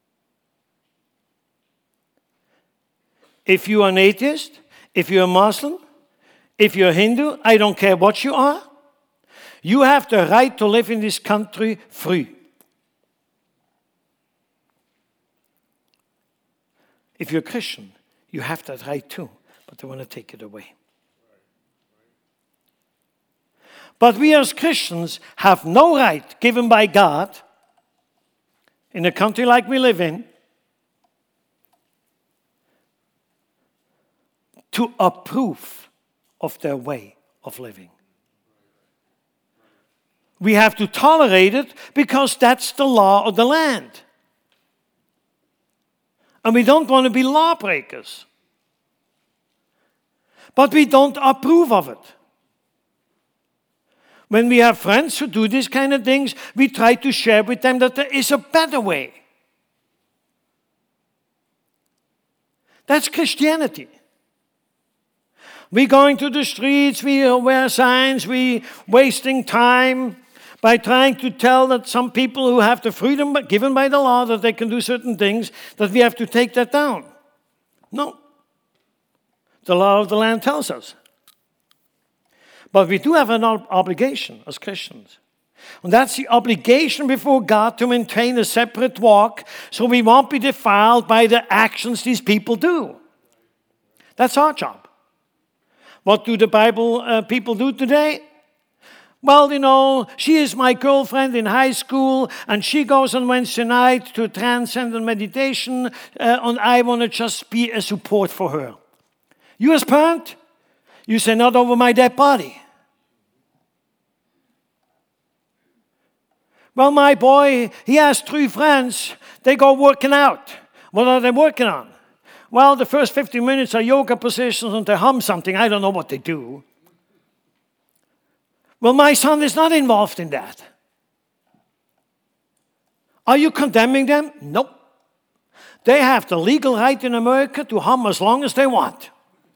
If you are an atheist, if you're a Muslim, if you're a Hindu, I don't care what you are, you have the right to live in this country free. If you're a Christian, you have that right too, but they want to take it away. But we as Christians have no right given by God in a country like we live in to approve of their way of living. We have to tolerate it because that's the law of the land. And we don't want to be lawbreakers. But we don't approve of it. When we have friends who do these kind of things, we try to share with them that there is a better way. That's Christianity. We going to the streets, we wear signs, we wasting time by trying to tell that some people who have the freedom given by the law that they can do certain things, that we have to take that down. No. The law of the land tells us. But we do have an obligation as Christians. And that's the obligation before God to maintain a separate walk so we won't be defiled by the actions these people do. That's our job. What do the Bible people do today? Well, you know, she is my girlfriend in high school, and she goes on Wednesday night to transcendent meditation, and I want to just be a support for her. You as parent, you say, not over my dead body. Well, my boy, he has 3 friends. They go working out. What are they working on? Well, the first 15 minutes are yoga positions and they hum something. I don't know what they do. Well, my son is not involved in that. Are you condemning them? Nope. They have the legal right in America to hum as long as they want.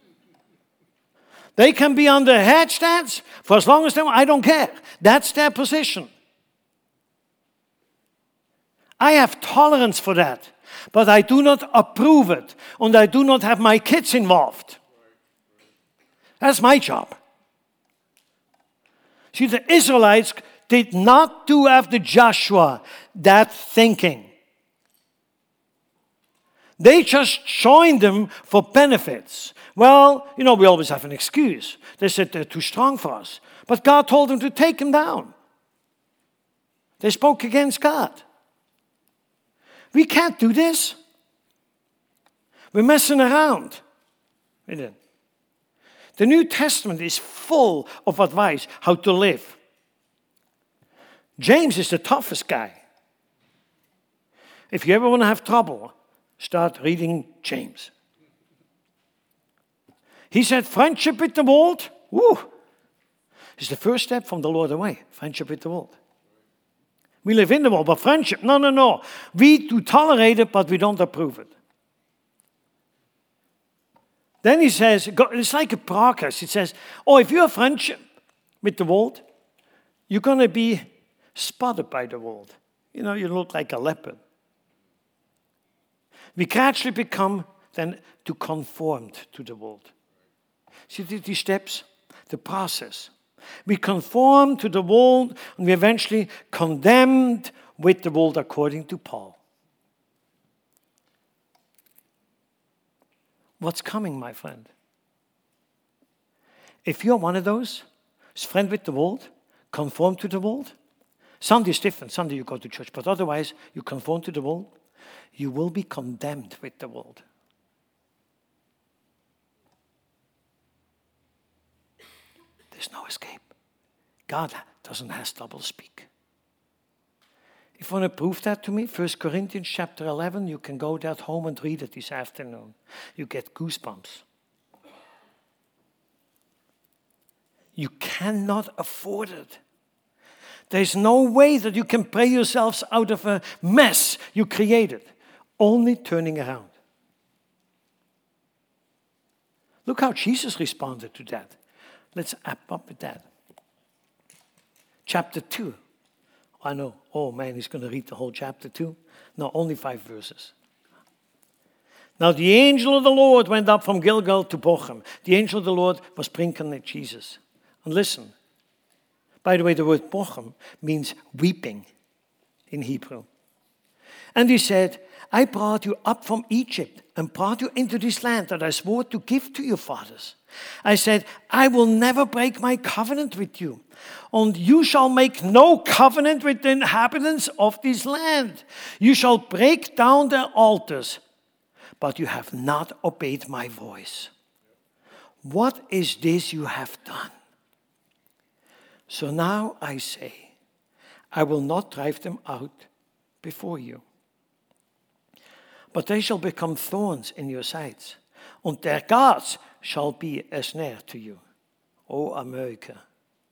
They can be on the headstands for as long as they want. I don't care. That's their position. I have tolerance for that, but I do not approve it, and I do not have my kids involved. That's my job. See, the Israelites did not do after Joshua that thinking. They just joined them for benefits. Well, we always have an excuse. They said they're too strong for us. But God told them to take them down. They spoke against God. We can't do this. We're messing around. We did. The New Testament is full of advice how to live. James is the toughest guy. If you ever want to have trouble, start reading James. He said, friendship with the world, is the first step from the Lord away. Friendship with the world. We live in the world, but friendship, no. We do tolerate it, but we don't approve it. Then he says, it's like a progress. It says, if you have friendship with the world, you're going to be spotted by the world. You look like a leopard. We gradually become then to conformed to the world. See these steps? The process. We conform to the world and we eventually condemned with the world according to Paul. What's coming, my friend? If you're one of those, friend with the world, conform to the world, Sunday is different. Sunday you go to church, but otherwise you conform to the world, you will be condemned with the world. There's no escape. God doesn't have double speak. If you want to prove that to me, 1 Corinthians chapter 11, you can go at home and read it this afternoon. You get goosebumps. You cannot afford it. There's no way that you can pray yourselves out of a mess you created. Only turning around. Look how Jesus responded to that. Let's wrap up with that. Chapter 2. I know, he's going to read the whole chapter 2. No, only 5 verses. Now the angel of the Lord went up from Gilgal to Bochum. The angel of the Lord was pre-incarnate Jesus. And listen, by the way, the word Bochum means weeping in Hebrew. And he said, I brought you up from Egypt and brought you into this land that I swore to give to your fathers. I said, I will never break my covenant with you, and you shall make no covenant with the inhabitants of this land. You shall break down their altars, but you have not obeyed my voice. What is this you have done? So now I say, I will not drive them out before you, but they shall become thorns in your sides, and their gods shall be a snare to you. Oh, America.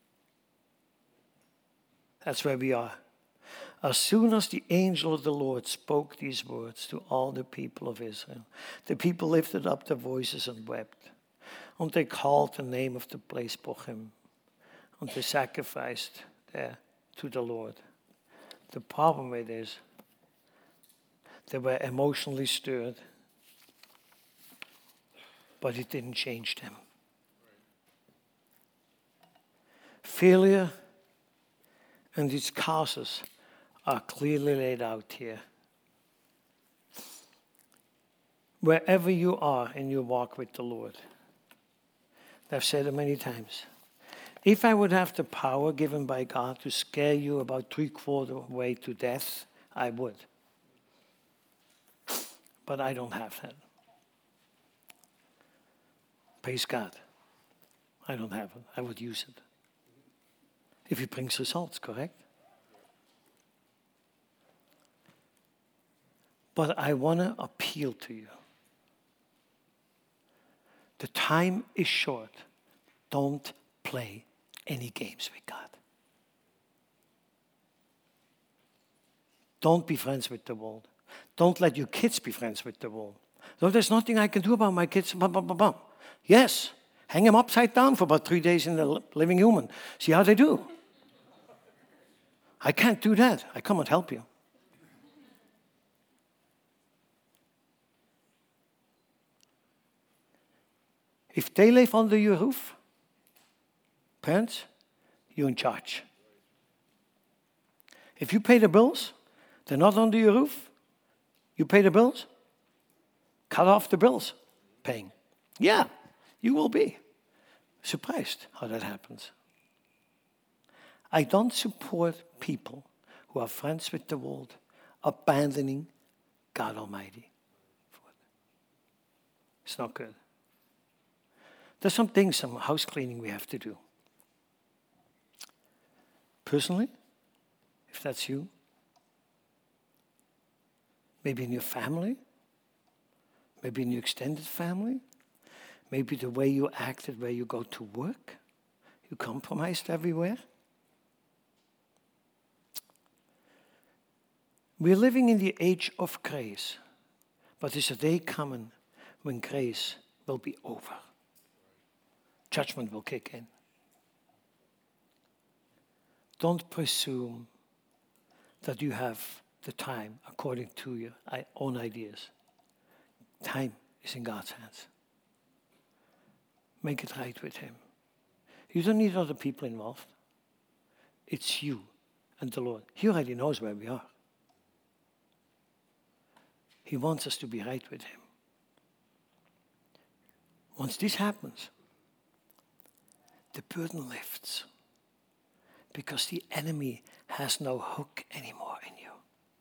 That's where we are. As soon as the angel of the Lord spoke these words to all the people of Israel, the people lifted up their voices and wept. And they called the name of the place Bochum, and they sacrificed there to the Lord. The problem with this, they were emotionally stirred, but it didn't change them. Failure and its causes are clearly laid out here. Wherever you are in your walk with the Lord, I've said it many times, if I would have the power given by God to scare you about 3/4 way to death, I would. But I don't have that. Praise God. I don't have it. I would use it. If it brings results, correct? But I want to appeal to you. The time is short. Don't play any games with God. Don't be friends with the world. Don't let your kids be friends with the world. No, there's nothing I can do about my kids. Yes, hang them upside down for about 3 days in the living human. See how they do. I can't do that. I come and help you. If they live under your roof, parents, you're in charge. If you pay the bills, they're not under your roof. You pay the bills, cut off the bills paying. Yeah, you will be surprised how that happens. I don't support people who are friends with the world abandoning God Almighty. It's not good. There's some things, some house cleaning we have to do. Personally, if that's you, maybe in your family, maybe in your extended family, maybe the way you acted where you go to work, you compromised everywhere. We're living in the age of grace, but there's a day coming when grace will be over. Judgment will kick in. Don't presume that you have the time according to your own ideas. Time is in God's hands. Make it right with Him. You don't need other people involved. It's you and the Lord. He already knows where we are. He wants us to be right with Him. Once this happens, the burden lifts because the enemy has no hook anymore in you.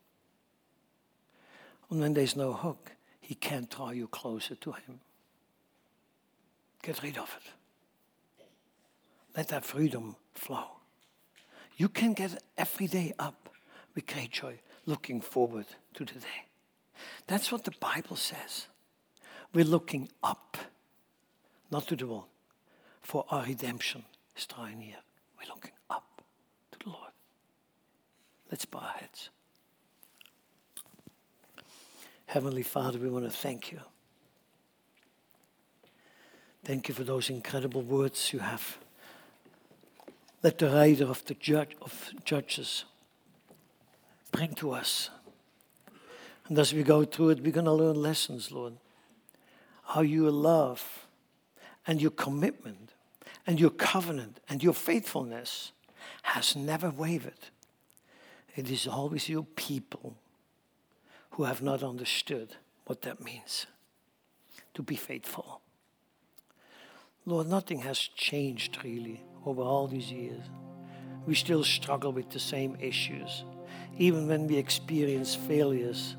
And when there's no hook, he can't draw you closer to him. Get rid of it. Let that freedom flow. You can get every day up with great joy, looking forward to the day. That's what the Bible says. We're looking up, not to the world, for our redemption is drawing near. We're looking up to the Lord. Let's bow our heads. Heavenly Father, we want to thank you. Thank you for those incredible words you have. Let the writer of the Judges bring to us. And as we go through it, we're going to learn lessons, Lord. How your love and your commitment and your covenant and your faithfulness has never wavered. It is always your people who have not understood what that means, to be faithful. Lord, nothing has changed really over all these years. We still struggle with the same issues, even when we experience failures.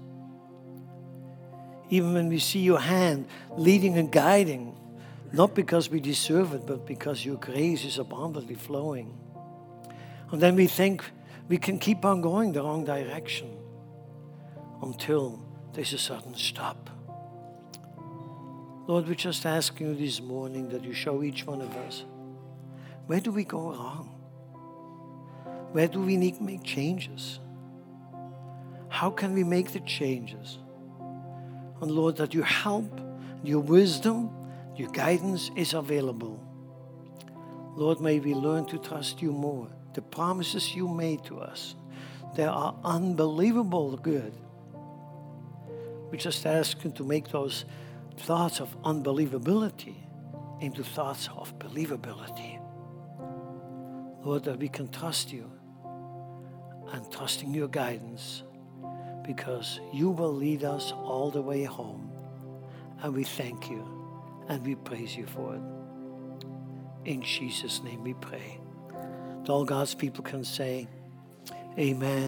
Even when we see your hand leading and guiding, not because we deserve it, but because your grace is abundantly flowing. And then we think we can keep on going the wrong direction until there's a sudden stop. Lord, we're just asking you this morning that you show each one of us, where do we go wrong? Where do we need to make changes? How can we make the changes? And Lord, that your help, your wisdom, your guidance is available. Lord, may we learn to trust you more. The promises you made to us, they are unbelievable good. We just ask you to make those thoughts of unbelievability into thoughts of believability. Lord, that we can trust you and trust in your guidance, because you will lead us all the way home. And we thank you and we praise you for it. In Jesus' name we pray. All God's people can say, amen.